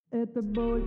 Это боль,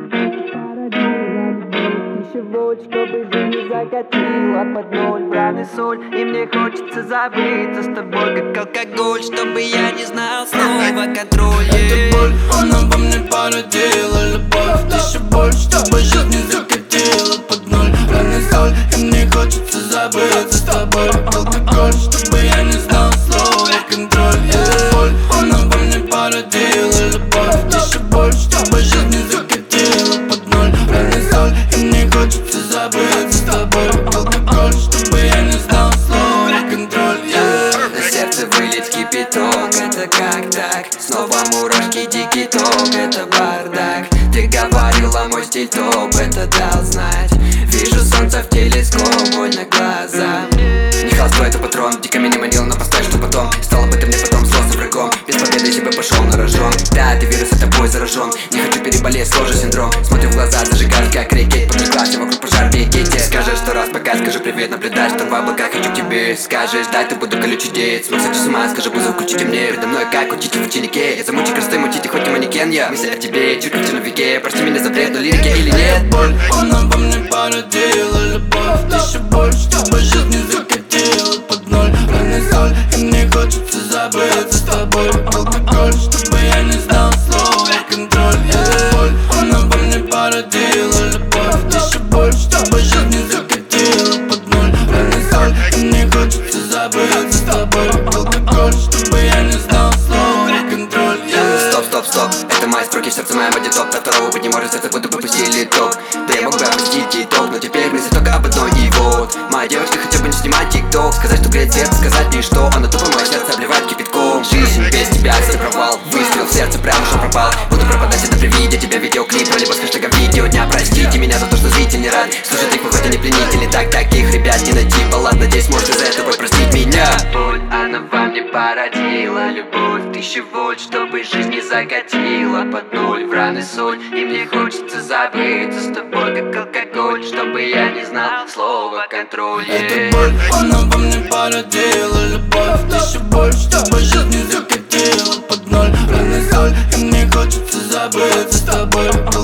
породила любовь, пищевод, чтобы жизнь не закатила под ноль. Бран и соль, и мне хочется забыться с тобой, как алкоголь, чтобы я не знал снова контроль. Это боль, она во мне породила любовь, пищевод, чтобы жизнь не закатила под ноль. Бран и соль, и мне хочется забыться с тобой, как алкоголь, чтобы я не знал слова контроль. Это боль, она во мне породила любовь, пищевод, чтобы жизнь не закатила под ноль. Бран и соль, и мне хочется забыться с тобой, как алкоголь, чтобы я не знал слова контроль. На сердце вылет кипяток, это как так? Снова мурашки, дикий ток, это бардак. Ты говорила, мой стиль топ, это дал знать. Вижу солнце в телескоп, больно глаза. Не холостой, это патрон, дико меня манил, но поставь, что потом. Стало бы ты мне потом зло с врагом. Без победы себе пошел на рожон. Да, ты вирус, это тобой заражен. Не хочу переболеть, сложный синдром. Смотрю в глаза, зажигать как рекет. Поднеглась, вокруг пожар, бегите. Скажешь сто раз, пока скажи привет, наблюдаешь, что в облаках хочу к тебе. Скажешь, дай, ты буду колючий деец. Смог сойти с ума, скажи, вызов, включите мне. Передо мной, как учите в ученике. Я замучу красотой, мутите, хоть и манекен я. Мысли о тебе, чуть в веке. Прости меня за бред, но лирики или нет. Боль, она во мне породила любовь, еще больше, чтобы жизнь не закатила под ноль. Бран и соль, и мне хочется забыться с тобой, алкоголь, чтобы я не знал слова контроль. Боль, она во мне породила любовь, еще больше, чтобы жизнь не закатила под ноль. Бран и соль, и мне хочется забыться с тобой, алкоголь, чтобы я не знал слова контроль. Стоп, стоп, стоп, это мои строки, в сердце моем воде топ. До второго быть не может, сердце будто бы пустили ток. Да я мог бы опустить итог, но теперь мысли только об одной. И вот, моя девочка хотя бы не снимать тикток. Сказать, что греет сердце, сказать ничто. Она тупо мое сердце обливает кипятком. Жизнь без тебя, это провал. Выстрел в сердце, прямо что пропал. Буду пропадать это при виде тебя видеоклипа, либо с хэштегом видео дня. Простите меня за то, что зритель не рад. Слушать их, хоть они пленители. Так, таких ребят не найти. Баллад, надеюсь, может из-за этого простить меня. Боль, она во мне породила любовь, пищевод, чтобы жизнь не закатила под ноль. Бран и соль, и мне хочется забыться с тобой, как алкоголь, чтобы я не знал слова контроль. Это боль, она во мне породила любовь, еще больше, чтобы жизнь не закатила под ноль. Бран и соль, и мне хочется забыться с тобой,